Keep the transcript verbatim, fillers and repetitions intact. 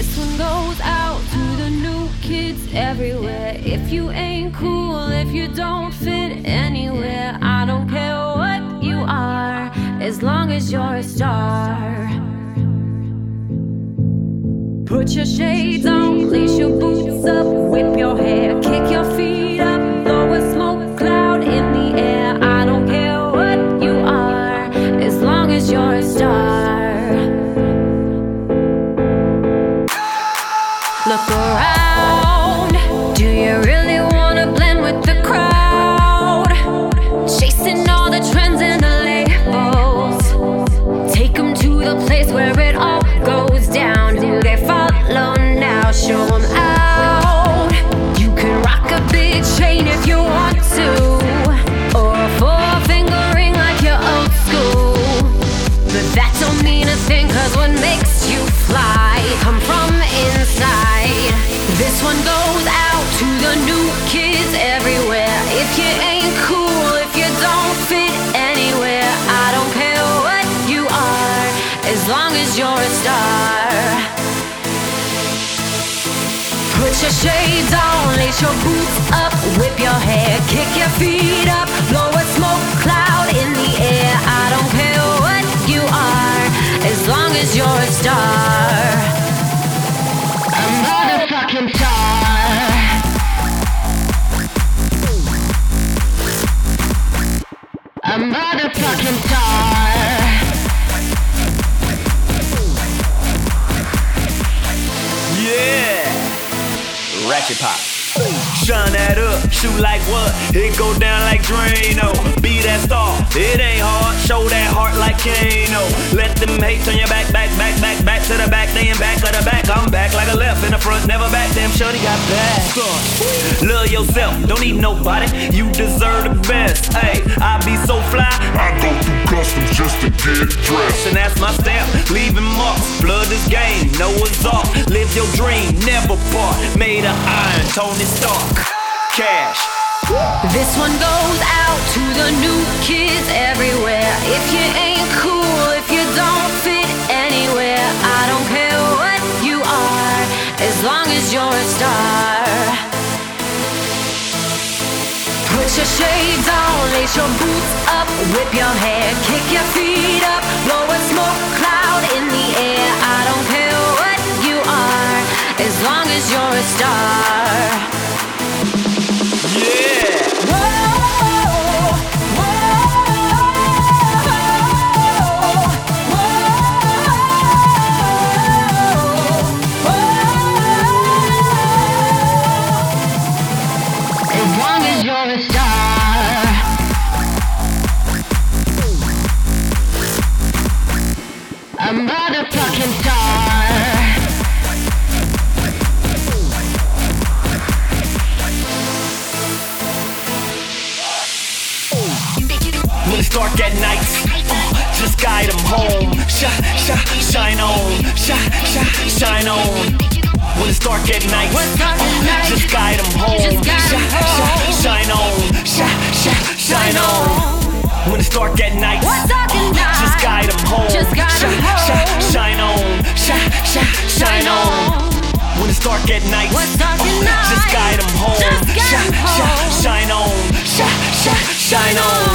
This one goes out to the new kids everywhere. If you ain't cool, if you don't fit anywhere, I don't care what you are, as long as you're a star. Put your shades on, lace your boots up, whip your hair, kick your feet up, blow a smoke cloud in the air. I don't care what you are, as long as you're a star. Look around, do you really wanna blend with the crowd? Chasing all the trends and the labels, take them to the place where it all goes down. Do they follow now? Show them out. You can rock a big chain if you want to, or a four-finger ring like you're old school. But that don't mean a thing, cause what makes you fly come from inside. This one goes out to the new kids everywhere. If you ain't cool, if you don't fit anywhere, I don't care what you are, as long as you're a star. Put your shades on, lace your boots up, whip your hair, kick your feet up, blow a smoke cloud in the air. I don't care what you are, as long as you're a star. A motherfucking star. A motherfucking star. Yeah, Ratchet Pop. Shine that up, shoot like what? It go down like Drano. Be that star, it ain't hard. Show that heart like Kano. Let them hate turn your back, back, back, back, back to the back. They in back of the back. I'm back like a left in the front, never back. Damn, shorty got back. Love yourself, don't need nobody. You deserve the best. Hey, I be so fly. I go through customs just to get dressed. And that's my stamp, leaving marks. Blood this game, Noah's Ark. Live your dream, never part. Made of iron, Tony Stark. Cash. This one goes out to the new kids everywhere. If you ain't cool, if you don't fit anywhere, I don't care what you are, as long as you're a star. Put your shades on, lace your boots up, whip your hair, kick your feet up, blow a smoke cloud in the air. I don't care what you are, as long as you're a star. Yeah. As long as you're a star. A motherfucking star. When it's dark at night, uh, just guide them home. Shine, shine, shine on, shine, shine, shine on. When it's dark at night, uh, just guide them home. Shine, shine, shine on, shine, shine, shine on. When it's dark at night, uh, just guide them home. Shine, shine, shine on, shine, shine, shine on. When it's dark at night, uh, just guide them home. Shine, shine, shine on, shine, shine, shine on.